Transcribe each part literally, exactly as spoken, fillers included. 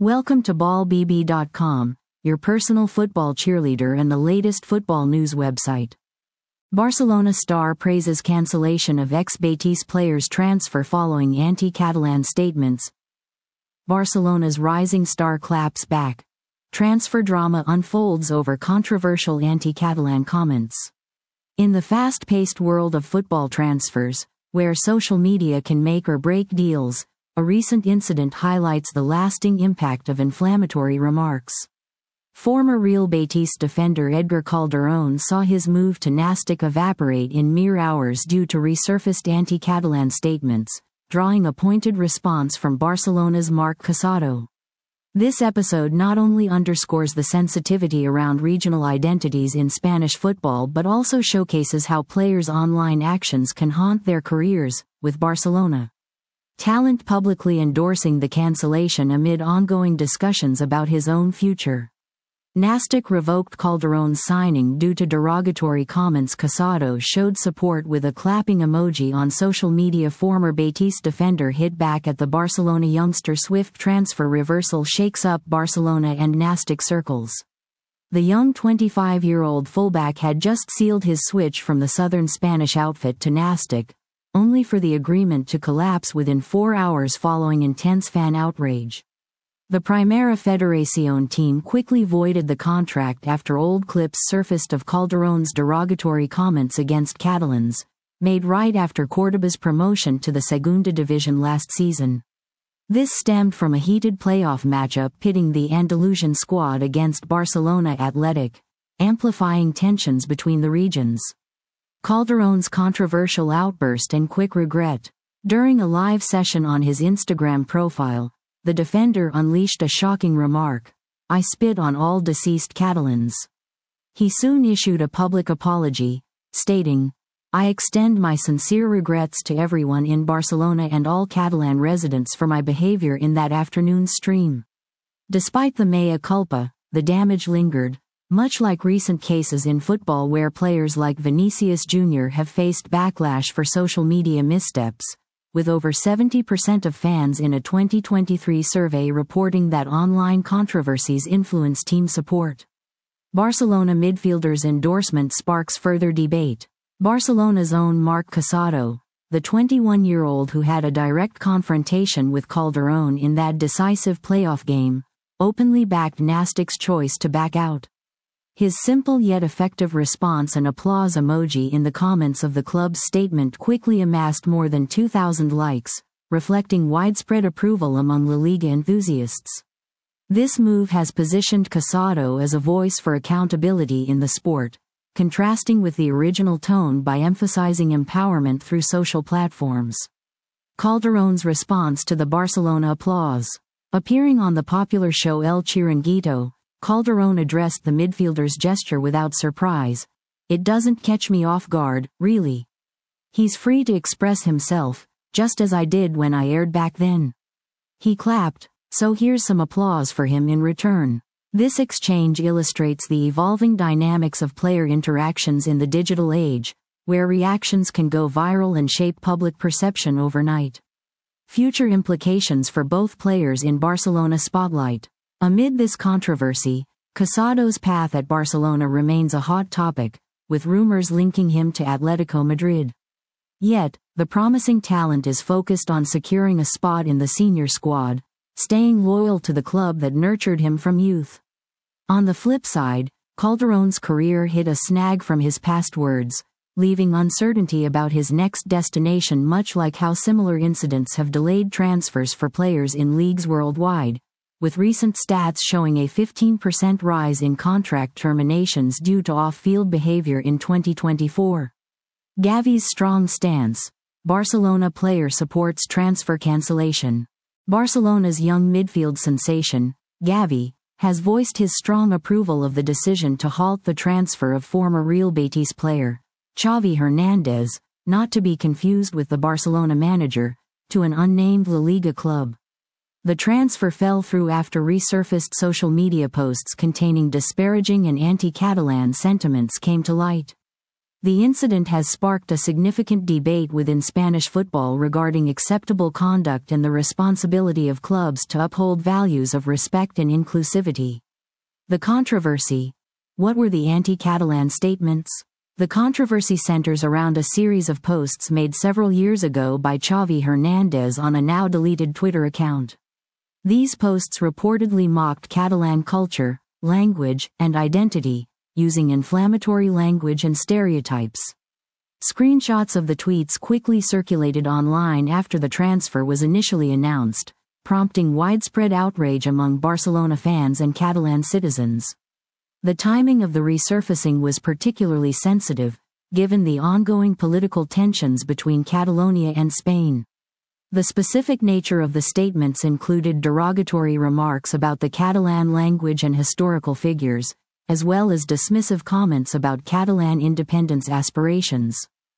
Welcome to ball b b dot com, your personal football cheerleader and the latest football news website. Barcelona star praises cancellation of ex-Betis player's transfer following anti-Catalan statements. Barcelona's rising star claps back. Transfer drama unfolds over controversial anti-Catalan comments. In the fast-paced world of football transfers, where social media can make or break deals, a recent incident highlights the lasting impact of inflammatory remarks. Former Real Betis defender Edgar Calderón saw his move to Nàstic evaporate in mere hours due to resurfaced anti-Catalan statements, drawing a pointed response from Barcelona's Marc Casado. This episode not only underscores the sensitivity around regional identities in Spanish football but also showcases how players' online actions can haunt their careers, with Barcelona talent publicly endorsing the cancellation amid ongoing discussions about his own future. Nàstic revoked Calderón's signing due to derogatory comments. Casado showed support with a clapping emoji on social media. Former Betis defender hit back at the Barcelona youngster. Swift transfer reversal shakes up Barcelona and Nàstic circles. The young twenty-five-year-old fullback had just sealed his switch from the southern Spanish outfit to Nàstic, only for the agreement to collapse within four hours following intense fan outrage. The Primera Federación team quickly voided the contract after old clips surfaced of Calderón's derogatory comments against Catalans, made right after Córdoba's promotion to the Segunda Division last season. This stemmed from a heated playoff matchup pitting the Andalusian squad against Barcelona Athletic, amplifying tensions between the regions. Calderón's controversial outburst and quick regret. During a live session on his Instagram profile, the defender unleashed a shocking remark: "I spit on all deceased Catalans." He soon issued a public apology, stating, "I extend my sincere regrets to everyone in Barcelona and all Catalan residents for my behavior in that afternoon's stream." Despite the mea culpa, the damage lingered, much like recent cases in football where players like Vinicius Junior have faced backlash for social media missteps, with over seventy percent of fans in a twenty twenty-three survey reporting that online controversies influence team support. Barcelona midfielder's endorsement sparks further debate. Barcelona's own Marc Casado, the twenty-one-year-old who had a direct confrontation with Calderón in that decisive playoff game, openly backed Nàstic's choice to back out. His simple yet effective response and applause emoji in the comments of the club's statement quickly amassed more than two thousand likes, reflecting widespread approval among La Liga enthusiasts. This move has positioned Casado as a voice for accountability in the sport, contrasting with the original tone by emphasizing empowerment through social platforms. Calderón's response to the Barcelona applause. Appearing on the popular show El Chiringuito, Calderón addressed the midfielder's gesture without surprise. "It doesn't catch me off guard, really. He's free to express himself, just as I did when I aired back then." He clapped, so here's some applause for him in return. This exchange illustrates the evolving dynamics of player interactions in the digital age, where reactions can go viral and shape public perception overnight. Future implications for both players in Barcelona spotlight. Amid this controversy, Casado's path at Barcelona remains a hot topic, with rumors linking him to Atletico Madrid. Yet, the promising talent is focused on securing a spot in the senior squad, staying loyal to the club that nurtured him from youth. On the flip side, Calderón's career hit a snag from his past words, leaving uncertainty about his next destination, much like how similar incidents have delayed transfers for players in leagues worldwide, with recent stats showing a fifteen percent rise in contract terminations due to off-field behavior in twenty twenty-four. Gavi's strong stance. Barcelona player supports transfer cancellation. Barcelona's young midfield sensation, Gavi, has voiced his strong approval of the decision to halt the transfer of former Real Betis player Xavi Hernandez, not to be confused with the Barcelona manager, to an unnamed La Liga club. The transfer fell through after resurfaced social media posts containing disparaging and anti-Catalan sentiments came to light. The incident has sparked a significant debate within Spanish football regarding acceptable conduct and the responsibility of clubs to uphold values of respect and inclusivity. The controversy. What were the anti-Catalan statements? The controversy centers around a series of posts made several years ago by Xavi Hernandez on a now-deleted Twitter account. These posts reportedly mocked Catalan culture, language, and identity, using inflammatory language and stereotypes. Screenshots of the tweets quickly circulated online after the transfer was initially announced, prompting widespread outrage among Barcelona fans and Catalan citizens. The timing of the resurfacing was particularly sensitive, given the ongoing political tensions between Catalonia and Spain. The specific nature of the statements included derogatory remarks about the Catalan language and historical figures, as well as dismissive comments about Catalan independence aspirations.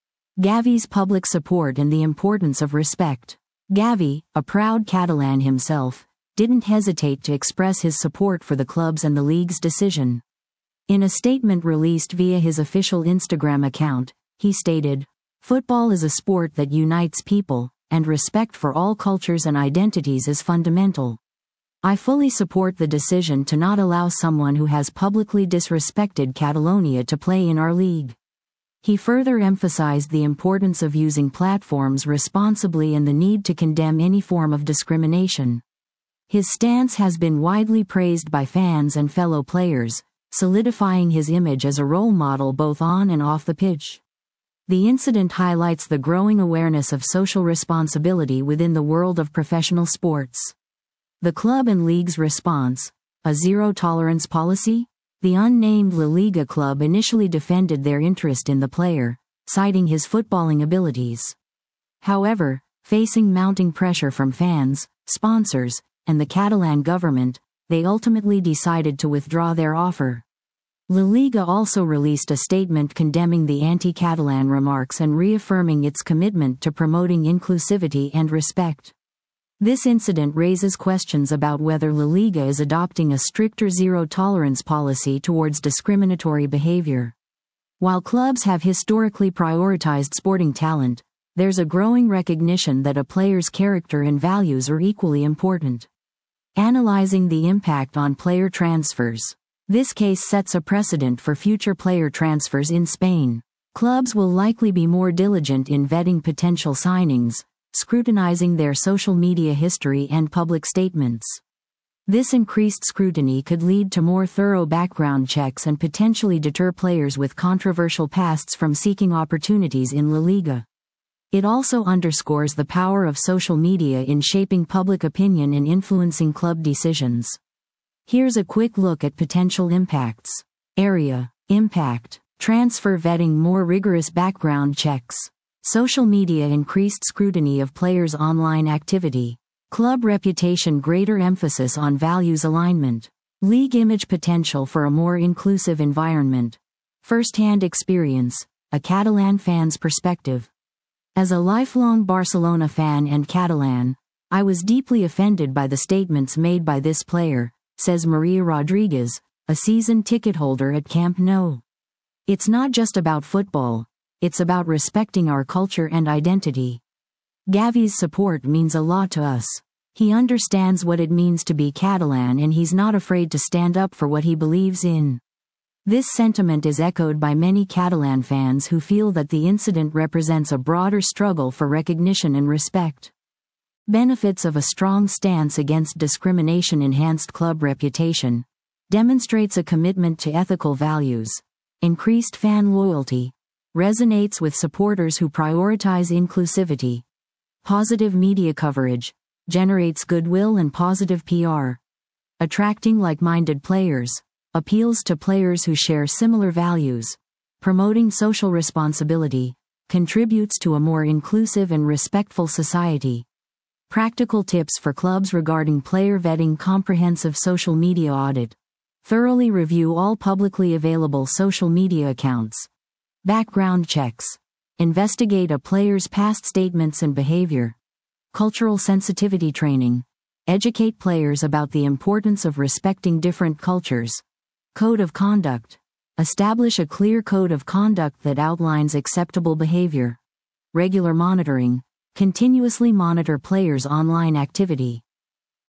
Gavi's public support and the importance of respect. Gavi, a proud Catalan himself, didn't hesitate to express his support for the club's and the league's decision. In a statement released via his official Instagram account, he stated, "Football is a sport that unites people, and respect for all cultures and identities is fundamental. I fully support the decision to not allow someone who has publicly disrespected Catalonia to play in our league." He further emphasized the importance of using platforms responsibly and the need to condemn any form of discrimination. His stance has been widely praised by fans and fellow players, solidifying his image as a role model both on and off the pitch. The incident highlights the growing awareness of social responsibility within the world of professional sports. The club and league's response, a zero-tolerance policy? The unnamed La Liga club initially defended their interest in the player, citing his footballing abilities. However, facing mounting pressure from fans, sponsors, and the Catalan government, they ultimately decided to withdraw their offer. La Liga also released a statement condemning the anti-Catalan remarks and reaffirming its commitment to promoting inclusivity and respect. This incident raises questions about whether La Liga is adopting a stricter zero-tolerance policy towards discriminatory behavior. While clubs have historically prioritized sporting talent, there's a growing recognition that a player's character and values are equally important. Analyzing the impact on player transfers. This case sets a precedent for future player transfers in Spain. Clubs will likely be more diligent in vetting potential signings, scrutinizing their social media history and public statements. This increased scrutiny could lead to more thorough background checks and potentially deter players with controversial pasts from seeking opportunities in La Liga. It also underscores the power of social media in shaping public opinion and influencing club decisions. Here's a quick look at potential impacts. Area. Impact. Transfer vetting, more rigorous background checks. Social media, increased scrutiny of players' online activity. Club reputation, greater emphasis on values alignment. League image, potential for a more inclusive environment. First-hand experience, a Catalan fan's perspective. As a lifelong Barcelona fan and Catalan, I was deeply offended by the statements made by this player, says Maria Rodriguez, a season ticket holder at Camp Nou. It's not just about football. It's about respecting our culture and identity. Gavi's support means a lot to us. He understands what it means to be Catalan and he's not afraid to stand up for what he believes in. This sentiment is echoed by many Catalan fans who feel that the incident represents a broader struggle for recognition and respect. Benefits of a strong stance against discrimination: enhanced club reputation, demonstrates a commitment to ethical values, increased fan loyalty, resonates with supporters who prioritize inclusivity. Positive media coverage, generates goodwill and positive P R. Attracting like-minded players, appeals to players who share similar values. Promoting social responsibility, contributes to a more inclusive and respectful society. Practical tips for clubs regarding player vetting: comprehensive social media audit. Thoroughly review all publicly available social media accounts. Background checks. Investigate a player's past statements and behavior. Cultural sensitivity training. Educate players about the importance of respecting different cultures. Code of conduct. Establish a clear code of conduct that outlines acceptable behavior. Regular monitoring. Continuously monitor players' online activity.